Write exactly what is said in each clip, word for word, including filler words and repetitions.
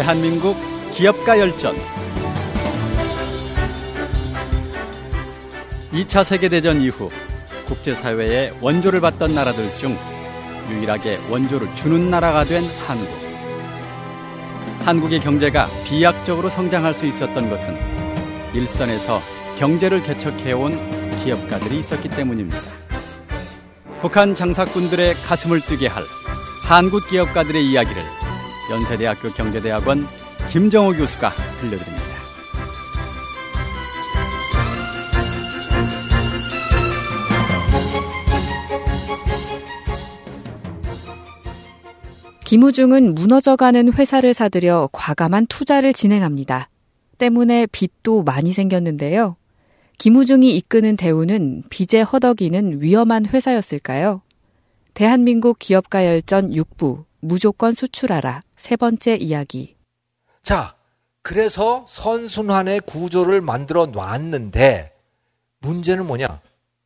대한민국 기업가 열전. 이 차 세계대전 이후 국제사회의 원조를 받던 나라들 중 유일하게 원조를 주는 나라가 된 한국. 한국의 경제가 비약적으로 성장할 수 있었던 것은 일선에서 경제를 개척해온 기업가들이 있었기 때문입니다. 북한 장사꾼들의 가슴을 뛰게 할 한국 기업가들의 이야기를 연세대학교 경제대학원 김정호 교수가 들려드립니다. 김우중은 무너져가는 회사를 사들여 과감한 투자를 진행합니다. 때문에 빚도 많이 생겼는데요. 김우중이 이끄는 대우는 빚에 허덕이는 위험한 회사였을까요? 대한민국 기업가 열전 육 부 무조건 수출하라 세 번째 이야기. 자, 그래서 선순환의 구조를 만들어 놨는데 문제는 뭐냐?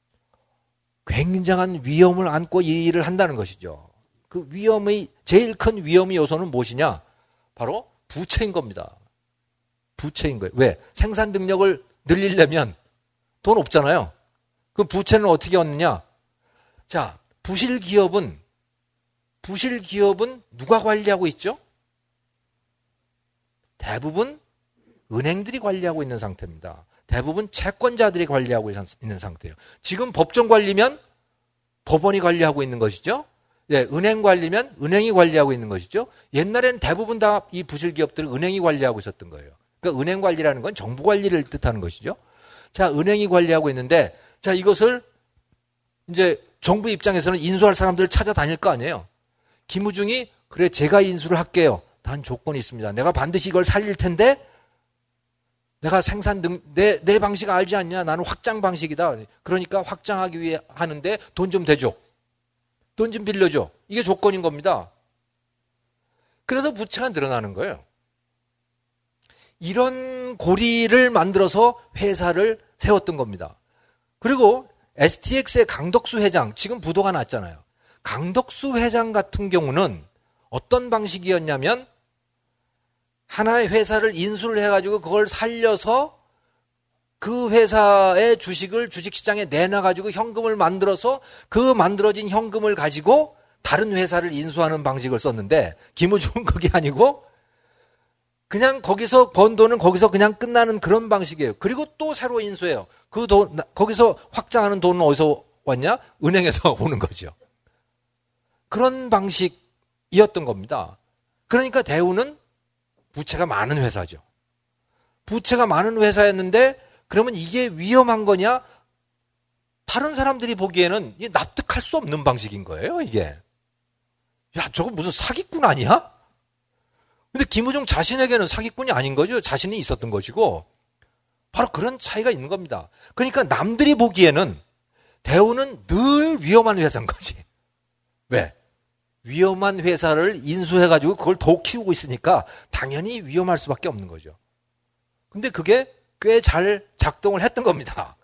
굉장한 위험을 안고 이 일을 한다는 것이죠. 그 위험의 제일 큰 위험의 요소는 무엇이냐? 바로 부채인 겁니다. 부채인 거예요. 왜? 생산 능력을 늘리려면 돈 없잖아요. 그 부채는 어떻게 얻느냐? 자, 부실 기업은 부실 기업은 누가 관리하고 있죠? 대부분 은행들이 관리하고 있는 상태입니다. 대부분 채권자들이 관리하고 있는 상태예요. 지금 법정 관리면 법원이 관리하고 있는 것이죠. 네, 은행 관리면 은행이 관리하고 있는 것이죠. 옛날에는 대부분 다 이 부실 기업들은 은행이 관리하고 있었던 거예요. 그러니까 은행 관리라는 건 정부 관리를 뜻하는 것이죠. 자, 은행이 관리하고 있는데, 자, 이것을 이제 정부 입장에서는 인수할 사람들을 찾아다닐 거 아니에요. 김우중이 그래 제가 인수를 할게요. 단 조건이 있습니다. 내가 반드시 이걸 살릴 텐데 내가 생산 등 내 내 방식 알지 않냐? 나는 확장 방식이다. 그러니까 확장하기 위해 하는데 돈 좀 대줘. 돈 좀 빌려줘. 이게 조건인 겁니다. 그래서 부채가 늘어나는 거예요. 이런 고리를 만들어서 회사를 세웠던 겁니다. 그리고 에스티엑스의 강덕수 회장, 지금 부도가 났잖아요. 강덕수 회장 같은 경우는 어떤 방식이었냐면 하나의 회사를 인수를 해가지고 그걸 살려서 그 회사의 주식을 주식시장에 내놔가지고 현금을 만들어서 그 만들어진 현금을 가지고 다른 회사를 인수하는 방식을 썼는데 김우중은 그게 아니고 그냥 거기서 번 돈은 거기서 그냥 끝나는 그런 방식이에요. 그리고 또 새로 인수해요. 그 돈, 거기서 확장하는 돈은 어디서 왔냐? 은행에서 오는 거죠. 그런 방식이었던 겁니다. 그러니까 대우는 부채가 많은 회사죠. 부채가 많은 회사였는데 그러면 이게 위험한 거냐? 다른 사람들이 보기에는 납득할 수 없는 방식인 거예요, 이게. 야, 저거 무슨 사기꾼 아니야? 근데 김우중 자신에게는 사기꾼이 아닌 거죠. 자신이 있었던 것이고 바로 그런 차이가 있는 겁니다. 그러니까 남들이 보기에는 대우는 늘 위험한 회사인 거지. 왜? 위험한 회사를 인수해가지고 그걸 더 키우고 있으니까 당연히 위험할 수밖에 없는 거죠. 근데 그게 꽤 잘 작동을 했던 겁니다.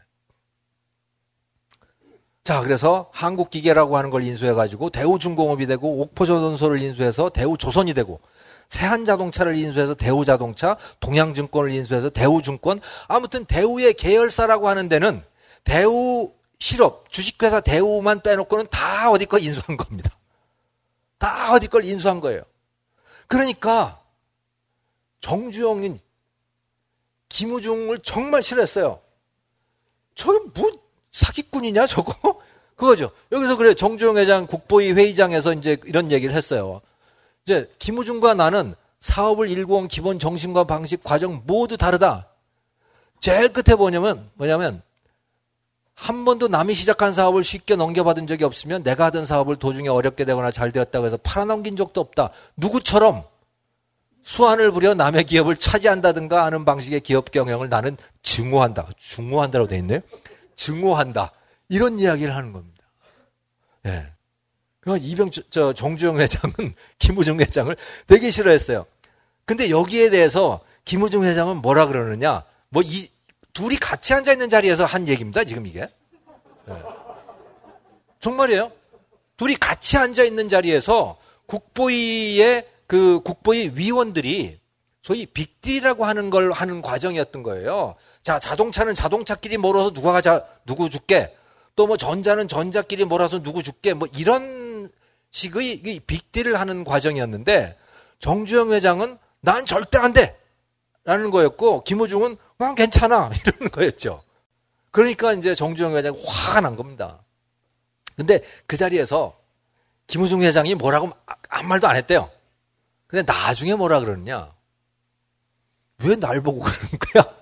자, 그래서 한국기계라고 하는 걸 인수해가지고 대우중공업이 되고 옥포조선소를 인수해서 대우조선이 되고 세한자동차를 인수해서 대우자동차, 동양증권을 인수해서 대우증권, 아무튼 대우의 계열사라고 하는 데는 대우실업, 주식회사 대우만 빼놓고는 다 어디 거 인수한 겁니다. 다 어디 걸 인수한 거예요. 그러니까 정주영은 김우중을 정말 싫어했어요. 저게 뭐 사기꾼이냐 저거? 그거죠. 여기서 그래 정주영 회장 국보위 회의장에서 이제 이런 얘기를 했어요. 이제 김우중과 나는 사업을 일궈온 기본 정신과 방식, 과정 모두 다르다. 제일 끝에 뭐냐면 뭐냐면 한 번도 남이 시작한 사업을 쉽게 넘겨받은 적이 없으면 내가 하던 사업을 도중에 어렵게 되거나 잘 되었다고 해서 팔아넘긴 적도 없다. 누구처럼 수완을 부려 남의 기업을 차지한다든가 하는 방식의 기업 경영을 나는 증오한다. 증오한다라고 돼 있네요. 증오한다. 이런 이야기를 하는 겁니다. 예. 네. 그러니까 이병, 저, 정주영 회장은 김우중 회장을 되게 싫어했어요. 근데 여기에 대해서 김우중 회장은 뭐라 그러느냐. 뭐 이, 둘이 같이 앉아있는 자리에서 한 얘기입니다, 지금 이게. 네. 정말이에요. 둘이 같이 앉아있는 자리에서 국보위의 그 국보의 위원들이 소위 빅딜이라고 하는 걸 하는 과정이었던 거예요. 자, 자동차는 자동차끼리 몰아서 누가 가자, 누구 줄게. 또 뭐 전자는 전자끼리 몰아서 누구 줄게. 뭐 이런 식의 빅딜을 하는 과정이었는데 정주영 회장은 난 절대 안 돼! 라는 거였고 김호중은 난 괜찮아! 이러는 거였죠. 그러니까 이제 정주영 회장이 화가 난 겁니다. 근데 그 자리에서 김호중 회장이 뭐라고 아무 말도 안 했대요. 근데 나중에 뭐라 그러느냐. 왜 날 보고 그러는 거야?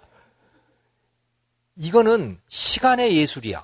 이거는 시간의 예술이야.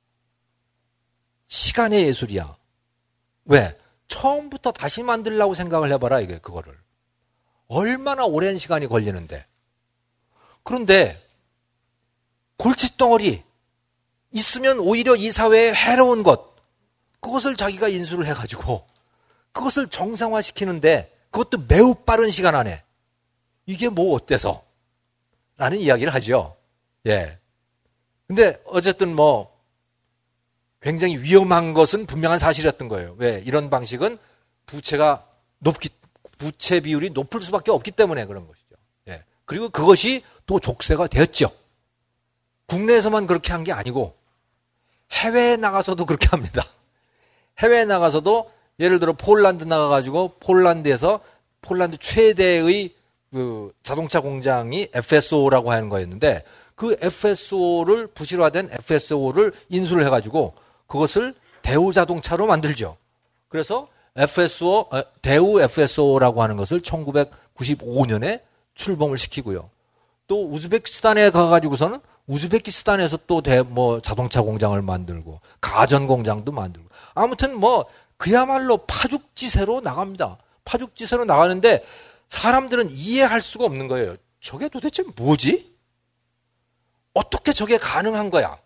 시간의 예술이야. 왜? 처음부터 다시 만들려고 생각을 해봐라, 이게, 그거를. 얼마나 오랜 시간이 걸리는데. 그런데, 골칫덩어리, 있으면 오히려 이 사회에 해로운 것, 그것을 자기가 인수를 해가지고, 그것을 정상화시키는데, 그것도 매우 빠른 시간 안에, 이게 뭐 어때서? 라는 이야기를 하죠. 예. 근데, 어쨌든 뭐, 굉장히 위험한 것은 분명한 사실이었던 거예요. 왜? 이런 방식은 부채가 높기, 부채 비율이 높을 수밖에 없기 때문에 그런 것이죠. 예. 그리고 그것이 또 족쇄가 되었죠. 국내에서만 그렇게 한 게 아니고 해외에 나가서도 그렇게 합니다. 해외에 나가서도 예를 들어 폴란드 나가가지고 폴란드에서 폴란드 최대의 그 자동차 공장이 에프에스오라고 하는 거였는데 그 에프에스오를 부실화된 에프에스오를 인수를 해가지고 그것을 대우 자동차로 만들죠. 그래서 에프에스오, 대우 에프에스오라고 하는 것을 천구백구십오 년에 출범을 시키고요. 또 우즈베키스탄에 가가지고서는 우즈베키스탄에서 또 대, 뭐 자동차 공장을 만들고 가전 공장도 만들고 아무튼 뭐 그야말로 파죽지세로 나갑니다. 파죽지세로 나가는데 사람들은 이해할 수가 없는 거예요. 저게 도대체 뭐지? 어떻게 저게 가능한 거야?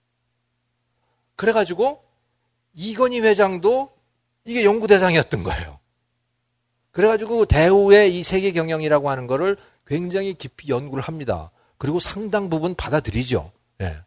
그래가지고 이건희 회장도 이게 연구 대상이었던 거예요. 그래가지고 대우의 이 세계 경영이라고 하는 거를 굉장히 깊이 연구를 합니다. 그리고 상당 부분 받아들이죠. 네.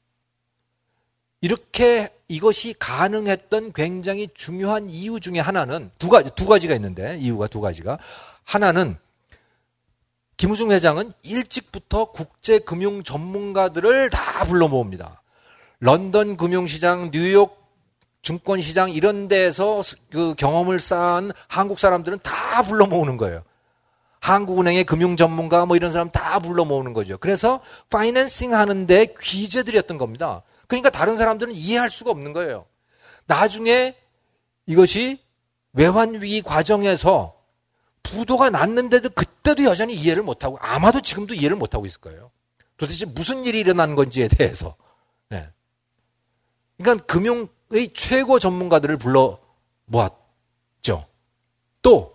이렇게 이것이 가능했던 굉장히 중요한 이유 중에 하나는 두 가지, 두 가지가 있는데 이유가 두 가지가 하나는 김우중 회장은 일찍부터 국제금융 전문가들을 다 불러 모읍니다. 런던 금융시장, 뉴욕 증권시장 이런 데에서 그 경험을 쌓은 한국 사람들은 다 불러 모으는 거예요. 한국은행의 금융 전문가 뭐 이런 사람 다 불러 모으는 거죠. 그래서 파이낸싱 하는데 귀재들이었던 겁니다. 그러니까 다른 사람들은 이해할 수가 없는 거예요. 나중에 이것이 외환위기 과정에서 부도가 났는데도 그때도 여전히 이해를 못하고 아마도 지금도 이해를 못하고 있을 거예요. 도대체 무슨 일이 일어난 건지에 대해서. 네. 그러니까 금융의 최고 전문가들을 불러 모았죠. 또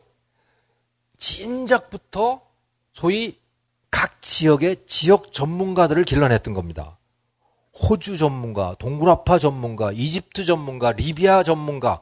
진작부터 소위 각 지역의 지역 전문가들을 길러냈던 겁니다. 호주 전문가, 동굴아파 전문가, 이집트 전문가, 리비아 전문가.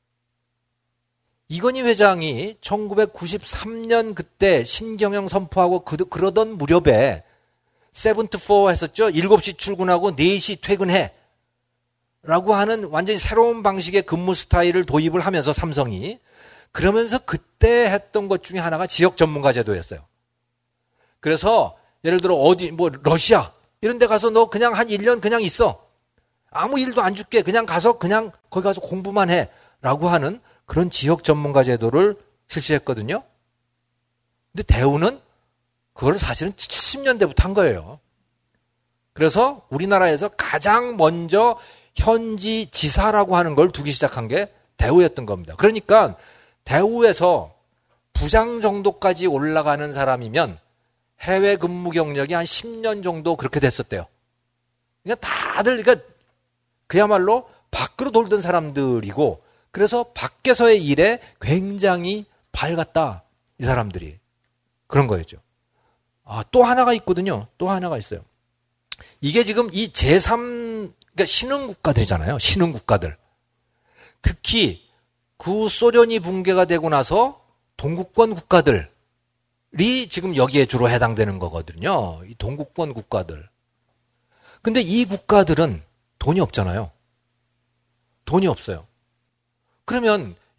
이건희 회장이 천구백구십삼 년 그때 신경영 선포하고 그, 그러던 무렵에 세븐 투 포 했었죠. 일곱 시 출근하고 네 시 퇴근해. 라고 하는 완전히 새로운 방식의 근무 스타일을 도입을 하면서 삼성이 그러면서 그때 했던 것 중에 하나가 지역 전문가 제도였어요. 그래서 예를 들어 어디 뭐 러시아 이런 데 가서 너 그냥 한 일 년 그냥 있어. 아무 일도 안 줄게. 그냥 가서 그냥 거기 가서 공부만 해. 라고 하는 그런 지역 전문가 제도를 실시했거든요. 근데 대우는 그걸 사실은 칠십 년대부터 한 거예요. 그래서 우리나라에서 가장 먼저 현지 지사라고 하는 걸 두기 시작한 게 대우였던 겁니다. 그러니까 대우에서 부장 정도까지 올라가는 사람이면 해외 근무 경력이 한 십 년 정도 그렇게 됐었대요. 그러니까 다들 그러니까 그야말로 밖으로 돌던 사람들이고 그래서 밖에서의 일에 굉장히 밝았다. 이 사람들이. 그런 거였죠. 아, 또 하나가 있거든요. 또 하나가 있어요. 이게 지금 이 제삼 그러니까 신흥 국가들이잖아요. 신흥 국가들. 특히 구소련이 붕괴가 되고 나서 동구권 국가들이 지금 여기에 주로 해당되는 거거든요. 이 동구권 국가들. 근데 이 국가들은 돈이 없잖아요. 돈이 없어요. 그러면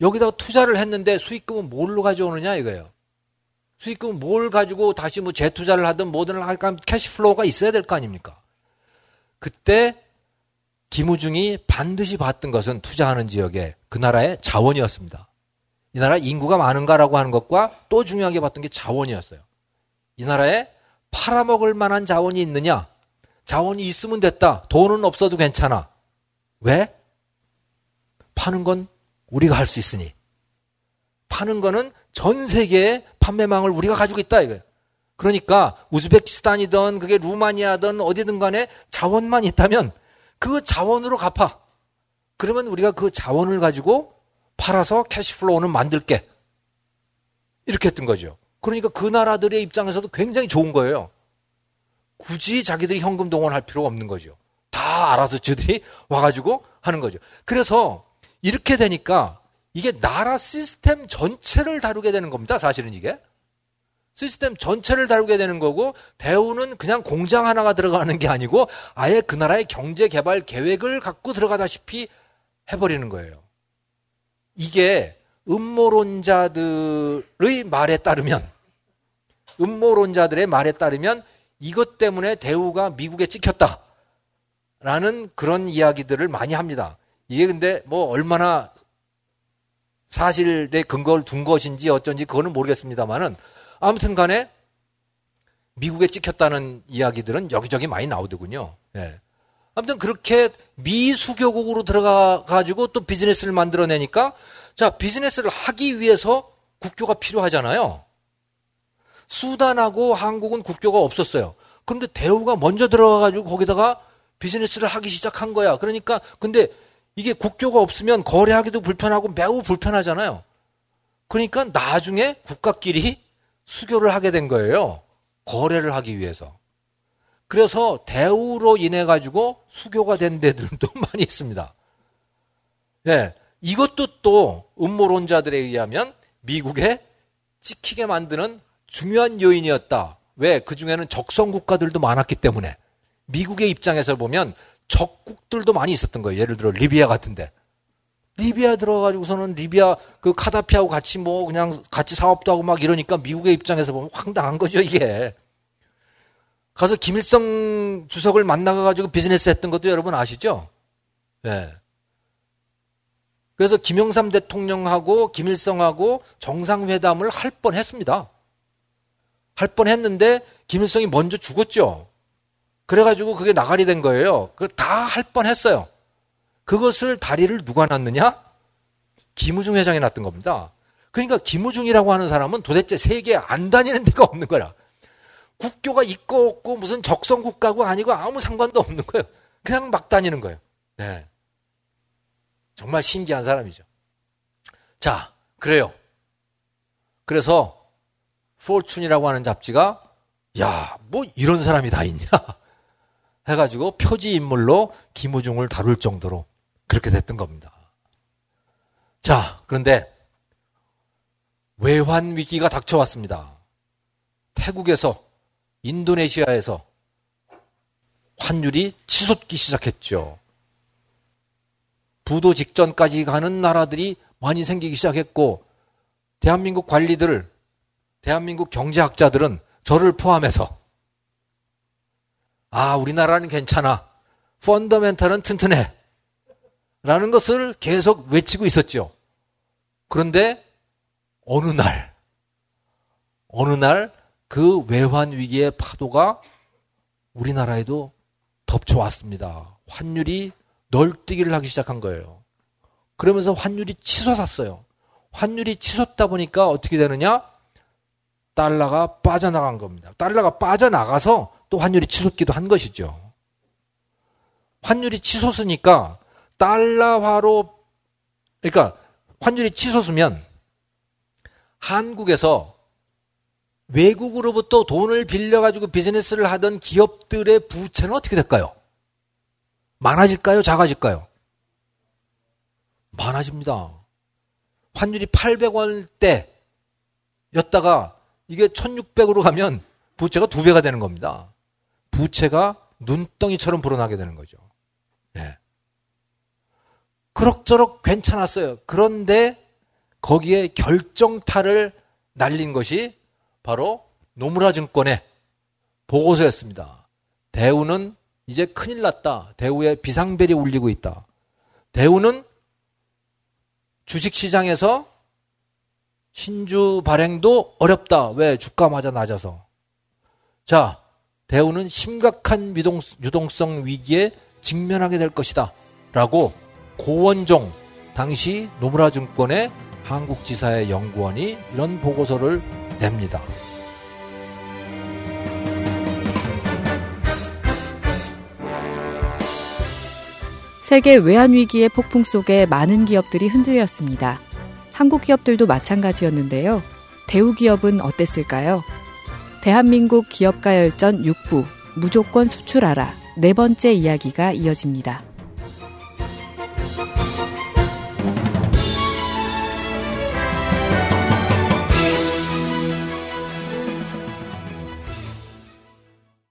여기다가 투자를 했는데 수익금은 뭘로 가져오느냐 이거예요. 수익금은 뭘 가지고 다시 뭐 재투자를 하든 뭐든 할까 캐시플로우가 있어야 될 거 아닙니까? 그때 김우중이 반드시 봤던 것은 투자하는 지역에 그 나라의 자원이었습니다. 이 나라 인구가 많은가라고 하는 것과 또 중요하게 봤던 게 자원이었어요. 이 나라에 팔아먹을 만한 자원이 있느냐? 자원이 있으면 됐다. 돈은 없어도 괜찮아. 왜? 파는 건 우리가 할 수 있으니. 파는 거는 전 세계의 판매망을 우리가 가지고 있다 이거예요. 그러니까 우즈베키스탄이든 그게 루마니아든 어디든 간에 자원만 있다면 그 자원으로 갚아. 그러면 우리가 그 자원을 가지고 팔아서 캐시플로우는 만들게. 이렇게 했던 거죠. 그러니까 그 나라들의 입장에서도 굉장히 좋은 거예요. 굳이 자기들이 현금 동원할 필요가 없는 거죠. 다 알아서 저들이 와가지고 하는 거죠. 그래서 이렇게 되니까 이게 나라 시스템 전체를 다루게 되는 겁니다. 사실은 이게. 시스템 전체를 다루게 되는 거고 대우는 그냥 공장 하나가 들어가는 게 아니고 아예 그 나라의 경제 개발 계획을 갖고 들어가다시피 해버리는 거예요. 이게 음모론자들의 말에 따르면 음모론자들의 말에 따르면 이것 때문에 대우가 미국에 찍혔다라는 그런 이야기들을 많이 합니다. 이게 근데 뭐 얼마나 사실에 근거를 둔 것인지 어쩐지 그거는 모르겠습니다만은 아무튼 간에 미국에 찍혔다는 이야기들은 여기저기 많이 나오더군요. 예. 아무튼 그렇게 미수교국으로 들어가가지고 또 비즈니스를 만들어내니까 자, 비즈니스를 하기 위해서 국교가 필요하잖아요. 수단하고 한국은 국교가 없었어요. 그런데 대우가 먼저 들어가가지고 거기다가 비즈니스를 하기 시작한 거야. 그러니까 근데 이게 국교가 없으면 거래하기도 불편하고 매우 불편하잖아요. 그러니까 나중에 국가끼리 수교를 하게 된 거예요. 거래를 하기 위해서. 그래서 대우로 인해 가지고 수교가 된 데들도 많이 있습니다. 네, 이것도 또 음모론자들에 의하면 미국에 찍히게 만드는 중요한 요인이었다. 왜? 그 중에는 적성 국가들도 많았기 때문에. 미국의 입장에서 보면 적국들도 많이 있었던 거예요. 예를 들어 리비아 같은데. 리비아 들어가지고서는 리비아 그 카다피하고 같이 뭐 그냥 같이 사업도 하고 막 이러니까 미국의 입장에서 보면 황당한 거죠, 이게. 가서 김일성 주석을 만나가지고 비즈니스 했던 것도 여러분 아시죠? 네. 그래서 김영삼 대통령하고 김일성하고 정상회담을 할 뻔 했습니다. 할 뻔 했는데 김일성이 먼저 죽었죠. 그래가지고 그게 나가리 된 거예요. 그 다 할 뻔 했어요. 그것을 다리를 누가 놨느냐? 김우중 회장이 놨던 겁니다. 그러니까 김우중이라고 하는 사람은 도대체 세계에 안 다니는 데가 없는 거야. 국교가 있고 없고 무슨 적성국가고 아니고 아무 상관도 없는 거예요. 그냥 막 다니는 거예요. 네. 정말 신기한 사람이죠. 자, 그래요. 그래서 포춘이라고 하는 잡지가 야, 뭐 이런 사람이 다 있냐 해가지고 표지인물로 김우중을 다룰 정도로 그렇게 됐던 겁니다. 자, 그런데 외환 위기가 닥쳐왔습니다. 태국에서 인도네시아에서 환율이 치솟기 시작했죠. 부도 직전까지 가는 나라들이 많이 생기기 시작했고 대한민국 관리들, 대한민국 경제학자들은 저를 포함해서 아, 우리나라는 괜찮아. 펀더멘탈은 튼튼해. 라는 것을 계속 외치고 있었죠. 그런데 어느 날, 어느 날 그 외환 위기의 파도가 우리나라에도 덮쳐왔습니다. 환율이 널뛰기를 하기 시작한 거예요. 그러면서 환율이 치솟았어요. 환율이 치솟다 보니까 어떻게 되느냐? 달러가 빠져나간 겁니다. 달러가 빠져나가서 또 환율이 치솟기도 한 것이죠. 환율이 치솟으니까 달러화로, 그러니까 환율이 치솟으면 한국에서 외국으로부터 돈을 빌려가지고 비즈니스를 하던 기업들의 부채는 어떻게 될까요? 많아질까요? 작아질까요? 많아집니다. 환율이 팔백 원대였다가 이게 천육백으로 가면 부채가 두 배가 되는 겁니다. 부채가 눈덩이처럼 불어나게 되는 거죠. 네. 그럭저럭 괜찮았어요. 그런데 거기에 결정타를 날린 것이 바로 노무라 증권의 보고서였습니다. 대우는 이제 큰일 났다. 대우의 비상벨이 울리고 있다. 대우는 주식시장에서 신주 발행도 어렵다. 왜? 주가마저 낮아서. 자, 대우는 심각한 유동, 유동성 위기에 직면하게 될 것이다. 라고 고원종, 당시 노무라 증권의 한국지사의 연구원이 이런 보고서를 냅니다. 세계 외환위기의 폭풍 속에 많은 기업들이 흔들렸습니다. 한국 기업들도 마찬가지였는데요. 대우기업은 어땠을까요? 대한민국 기업가 열전 육 부, 무조건 수출하라. 네 번째 이야기가 이어집니다.